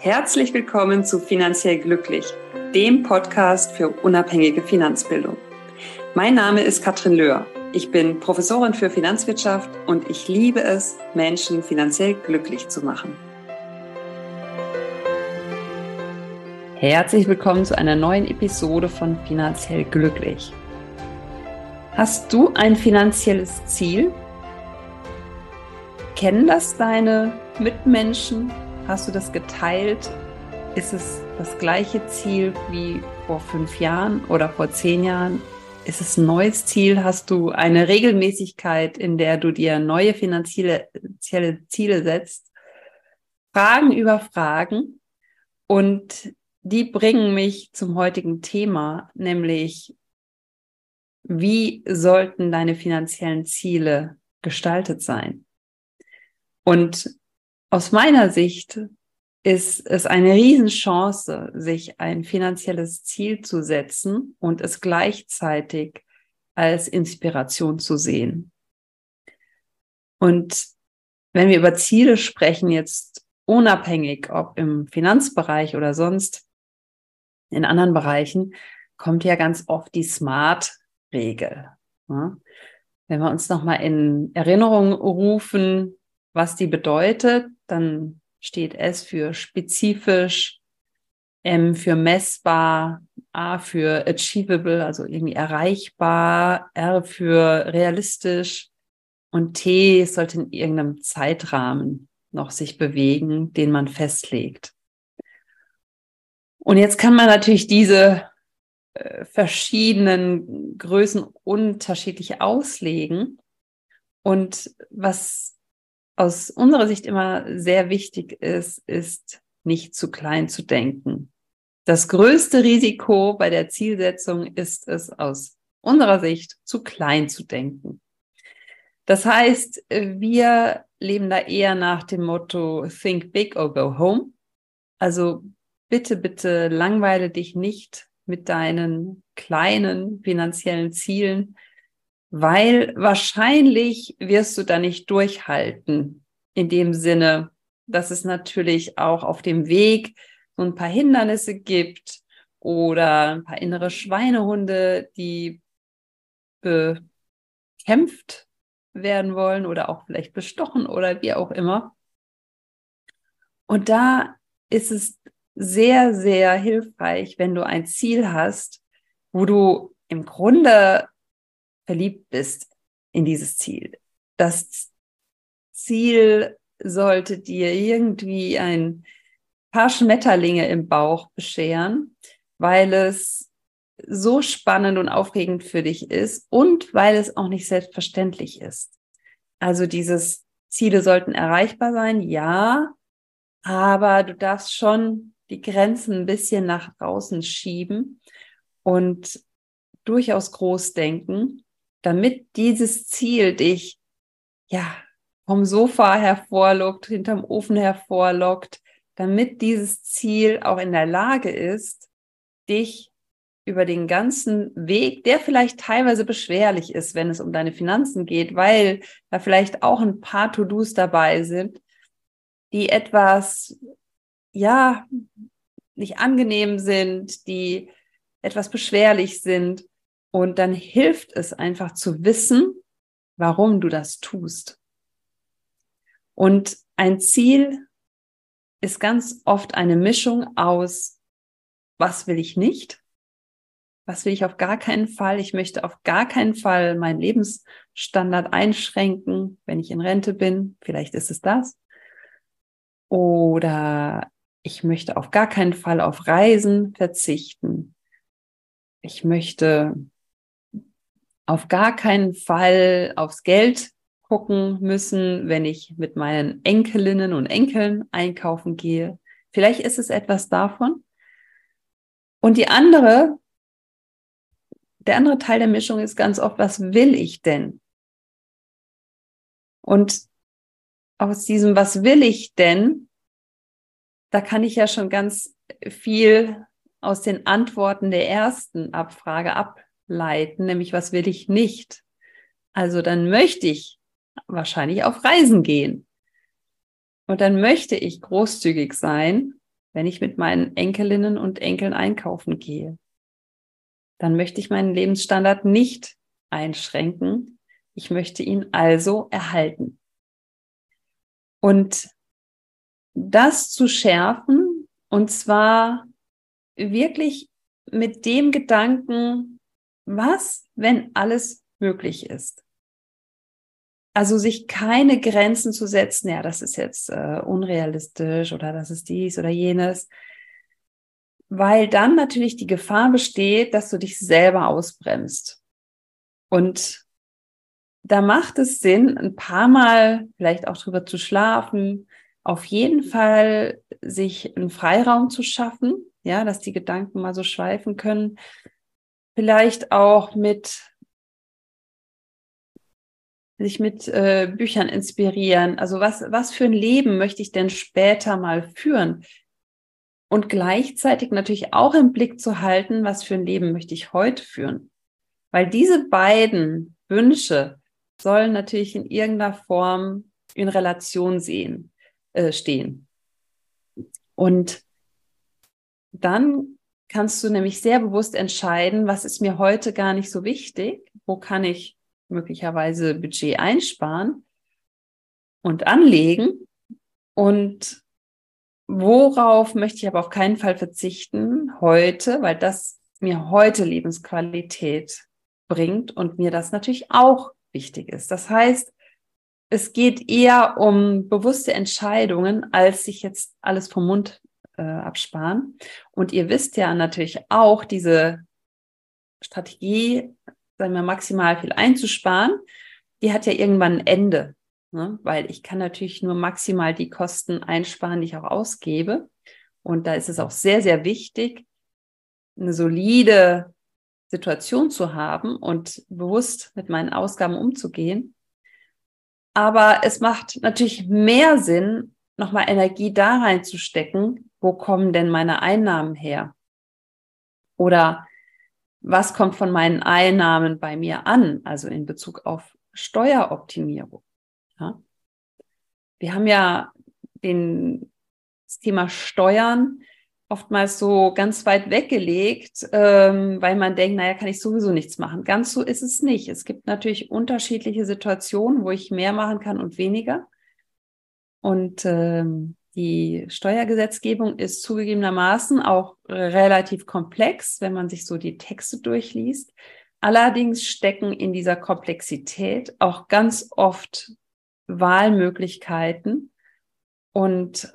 Herzlich willkommen zu Finanziell Glücklich, dem Podcast für unabhängige Finanzbildung. Mein Name ist Katrin Löhr. Ich bin Professorin für Finanzwirtschaft und ich liebe es, Menschen finanziell glücklich zu machen. Herzlich willkommen zu einer neuen Episode von Finanziell Glücklich. Hast du ein finanzielles Ziel? Kennen das deine Mitmenschen? Hast du das geteilt? Ist es das gleiche Ziel wie vor 5 Jahren oder vor 10 Jahren? Ist es ein neues Ziel? Hast du eine Regelmäßigkeit, in der du dir neue finanzielle Ziele setzt? Fragen über Fragen. Und die bringen mich zum heutigen Thema, nämlich wie sollten deine finanziellen Ziele gestaltet sein? Und aus meiner Sicht ist es eine Riesenchance, sich ein finanzielles Ziel zu setzen und es gleichzeitig als Inspiration zu sehen. Und wenn wir über Ziele sprechen, jetzt unabhängig, ob im Finanzbereich oder sonst in anderen Bereichen, kommt ja ganz oft die SMART-Regel. Ja? Wenn wir uns nochmal in Erinnerung rufen, was die bedeutet, dann steht S für spezifisch, M für messbar, A für achievable, also irgendwie erreichbar, R für realistisch und T sollte in irgendeinem Zeitrahmen noch sich bewegen, den man festlegt. Und jetzt kann man natürlich diese verschiedenen Größen unterschiedlich auslegen. Und was aus unserer Sicht immer sehr wichtig ist nicht zu klein zu denken. Das größte Risiko bei der Zielsetzung ist es, aus unserer Sicht zu klein zu denken. Das heißt, wir leben da eher nach dem Motto Think big or go home. Also bitte, bitte langweile dich nicht mit deinen kleinen finanziellen Zielen, weil wahrscheinlich wirst du da nicht durchhalten. In dem Sinne, dass es natürlich auch auf dem Weg so ein paar Hindernisse gibt oder ein paar innere Schweinehunde, die bekämpft werden wollen oder auch vielleicht bestochen oder wie auch immer. Und da ist es sehr, sehr hilfreich, wenn du ein Ziel hast, wo du im Grunde verliebt bist in dieses Ziel. Das Ziel sollte dir irgendwie ein paar Schmetterlinge im Bauch bescheren, weil es so spannend und aufregend für dich ist und weil es auch nicht selbstverständlich ist. Also dieses Ziele sollten erreichbar sein, ja, aber du darfst schon die Grenzen ein bisschen nach draußen schieben und durchaus groß denken, damit dieses Ziel dich vom Sofa hervorlockt, hinterm Ofen hervorlockt, damit dieses Ziel auch in der Lage ist, dich über den ganzen Weg, der vielleicht teilweise beschwerlich ist, wenn es um deine Finanzen geht, weil da vielleicht auch ein paar To-Dos dabei sind, die etwas, nicht angenehm sind, die etwas beschwerlich sind. Und dann hilft es einfach zu wissen, warum du das tust. Und ein Ziel ist ganz oft eine Mischung aus, was will ich nicht? Was will ich auf gar keinen Fall? Ich möchte auf gar keinen Fall meinen Lebensstandard einschränken, wenn ich in Rente bin. Vielleicht ist es das. Oder ich möchte auf gar keinen Fall auf Reisen verzichten. Ich möchte auf gar keinen Fall aufs Geld gucken müssen, wenn ich mit meinen Enkelinnen und Enkeln einkaufen gehe. Vielleicht ist es etwas davon. Und der andere Teil der Mischung ist ganz oft, was will ich denn? Und aus diesem, was will ich denn, da kann ich ja schon ganz viel aus den Antworten der ersten Abfrage ableiten, nämlich was will ich nicht? Also dann möchte ich wahrscheinlich auf Reisen gehen. Und dann möchte ich großzügig sein wenn ich mit meinen Enkelinnen und Enkeln einkaufen gehe. Dann möchte ich meinen Lebensstandard nicht einschränken. Ich möchte ihn also erhalten. Und das zu schärfen, und zwar wirklich mit dem Gedanken, was, wenn alles möglich ist? Also sich keine Grenzen zu setzen, ja, das ist jetzt unrealistisch oder das ist dies oder jenes, weil dann natürlich die Gefahr besteht, dass du dich selber ausbremst. Und da macht es Sinn, ein paar Mal vielleicht auch drüber zu schlafen, auf jeden Fall sich einen Freiraum zu schaffen, ja, dass die Gedanken mal so schweifen können. Vielleicht auch sich mit Büchern inspirieren. Also was für ein Leben möchte ich denn später mal führen? Und gleichzeitig natürlich auch im Blick zu halten, was für ein Leben möchte ich heute führen? Weil diese beiden Wünsche sollen natürlich in irgendeiner Form in Relation stehen. Und dann kannst du nämlich sehr bewusst entscheiden, was ist mir heute gar nicht so wichtig, wo kann ich möglicherweise Budget einsparen und anlegen und worauf möchte ich aber auf keinen Fall verzichten heute, weil das mir heute Lebensqualität bringt und mir das natürlich auch wichtig ist. Das heißt, es geht eher um bewusste Entscheidungen, als sich jetzt alles vom Mund absparen. Und ihr wisst ja natürlich auch, diese Strategie, sagen wir maximal viel einzusparen, die hat ja irgendwann ein Ende, ne? Weil ich kann natürlich nur maximal die Kosten einsparen, die ich auch ausgebe. Und da ist es auch sehr, sehr wichtig, eine solide Situation zu haben und bewusst mit meinen Ausgaben umzugehen. Aber es macht natürlich mehr Sinn, nochmal Energie da reinzustecken, wo kommen denn meine Einnahmen her? Oder was kommt von meinen Einnahmen bei mir an? Also in Bezug auf Steueroptimierung. Ja? Wir haben ja das Thema Steuern oftmals so ganz weit weggelegt, weil man denkt, naja, kann ich sowieso nichts machen. Ganz so ist es nicht. Es gibt natürlich unterschiedliche Situationen, wo ich mehr machen kann und weniger. Und die Steuergesetzgebung ist zugegebenermaßen auch relativ komplex, wenn man sich so die Texte durchliest. Allerdings stecken in dieser Komplexität auch ganz oft Wahlmöglichkeiten und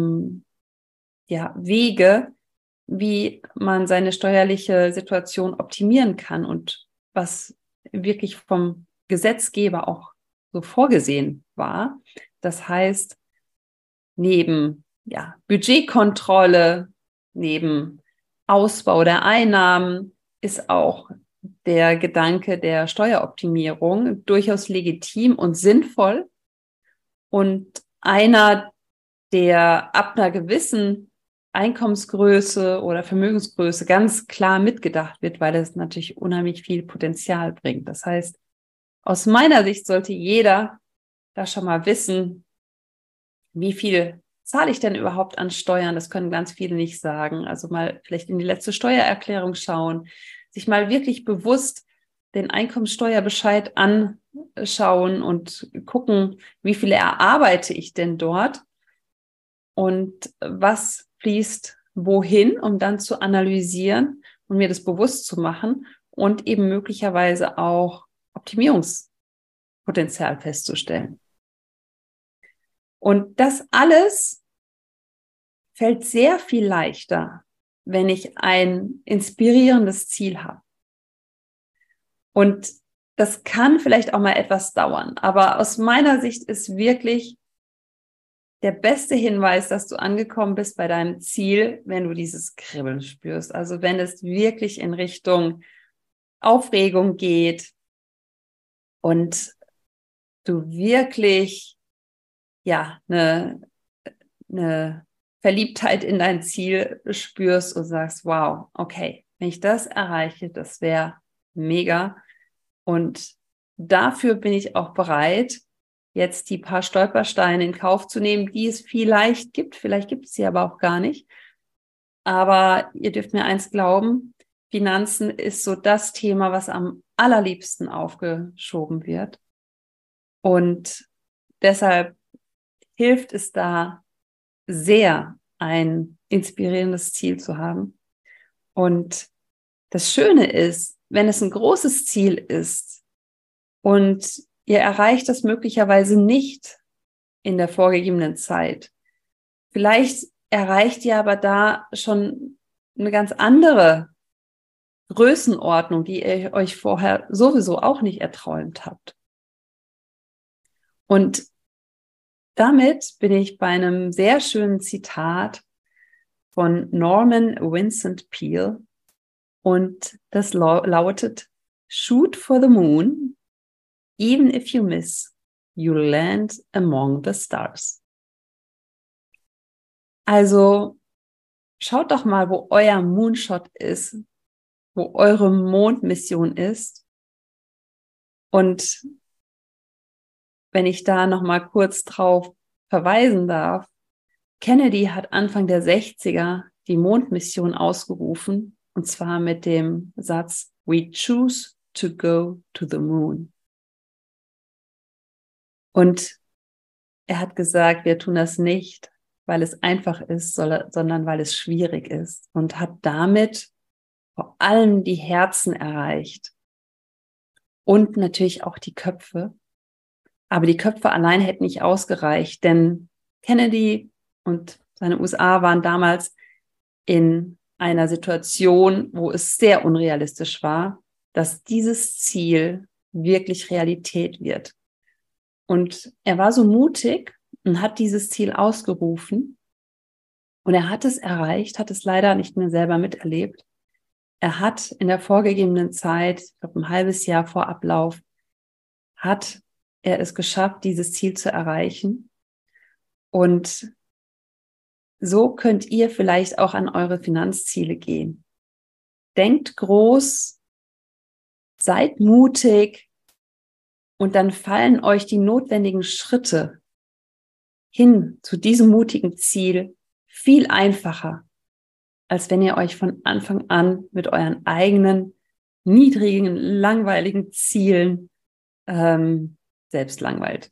Wege, wie man seine steuerliche Situation optimieren kann und was wirklich vom Gesetzgeber auch so vorgesehen war. Das heißt, neben Budgetkontrolle, neben Ausbau der Einnahmen ist auch der Gedanke der Steueroptimierung durchaus legitim und sinnvoll. Und einer, der ab einer gewissen Einkommensgröße oder Vermögensgröße ganz klar mitgedacht wird, weil es natürlich unheimlich viel Potenzial bringt. Das heißt, aus meiner Sicht sollte jeder da schon mal wissen, wie viel zahle ich denn überhaupt an Steuern? Das können ganz viele nicht sagen. Also mal vielleicht in die letzte Steuererklärung schauen, sich mal wirklich bewusst den Einkommenssteuerbescheid anschauen und gucken, wie viel erarbeite ich denn dort und was fließt wohin, um dann zu analysieren und mir das bewusst zu machen und eben möglicherweise auch Optimierungspotenzial festzustellen. Und das alles fällt sehr viel leichter, wenn ich ein inspirierendes Ziel habe. Und das kann vielleicht auch mal etwas dauern, aber aus meiner Sicht ist wirklich der beste Hinweis, dass du angekommen bist bei deinem Ziel, wenn du dieses Kribbeln spürst. Also wenn es wirklich in Richtung Aufregung geht und du wirklich eine Verliebtheit in dein Ziel spürst und sagst, wow, okay, wenn ich das erreiche, das wäre mega. Und dafür bin ich auch bereit, jetzt die paar Stolpersteine in Kauf zu nehmen, die es vielleicht gibt es sie aber auch gar nicht. Aber ihr dürft mir eins glauben, Finanzen ist so das Thema, was am allerliebsten aufgeschoben wird. Und deshalb hilft es da sehr, ein inspirierendes Ziel zu haben. Und das Schöne ist, wenn es ein großes Ziel ist und ihr erreicht das möglicherweise nicht in der vorgegebenen Zeit, vielleicht erreicht ihr aber da schon eine ganz andere Größenordnung, die ihr euch vorher sowieso auch nicht erträumt habt. Und damit bin ich bei einem sehr schönen Zitat von Norman Vincent Peale und das lautet: Shoot for the moon, even if you miss, you'll land among the stars. Also schaut doch mal, wo euer Moonshot ist, wo eure Mondmission ist. Und wenn ich da noch mal kurz drauf verweisen darf, Kennedy hat Anfang der 60er die Mondmission ausgerufen, und zwar mit dem Satz: We choose to go to the moon. Und er hat gesagt, wir tun das nicht, weil es einfach ist, sondern weil es schwierig ist, und hat damit vor allem die Herzen erreicht und natürlich auch die Köpfe. Aber die Köpfe allein hätten nicht ausgereicht, denn Kennedy und seine USA waren damals in einer Situation, wo es sehr unrealistisch war, dass dieses Ziel wirklich Realität wird. Und er war so mutig und hat dieses Ziel ausgerufen. Und er hat es erreicht, hat es leider nicht mehr selber miterlebt. Er hat in der vorgegebenen Zeit, ich glaube ein halbes Jahr vor Ablauf, hat er es geschafft, dieses Ziel zu erreichen. Und so könnt ihr vielleicht auch an eure Finanzziele gehen. Denkt groß, seid mutig, und dann fallen euch die notwendigen Schritte hin zu diesem mutigen Ziel viel einfacher, als wenn ihr euch von Anfang an mit euren eigenen, niedrigen, langweiligen Zielen selbst langweilt.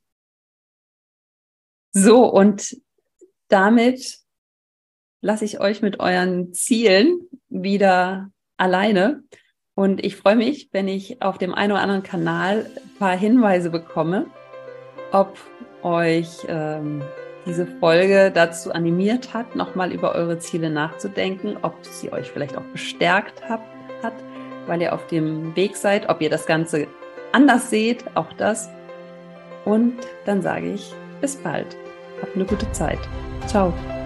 So, und damit lasse ich euch mit euren Zielen wieder alleine. Und ich freue mich, wenn ich auf dem einen oder anderen Kanal ein paar Hinweise bekomme, ob euch diese Folge dazu animiert hat, nochmal über eure Ziele nachzudenken, ob sie euch vielleicht auch bestärkt hat, weil ihr auf dem Weg seid, ob ihr das Ganze anders seht, auch das. Und dann sage ich, bis bald. Habt eine gute Zeit. Ciao.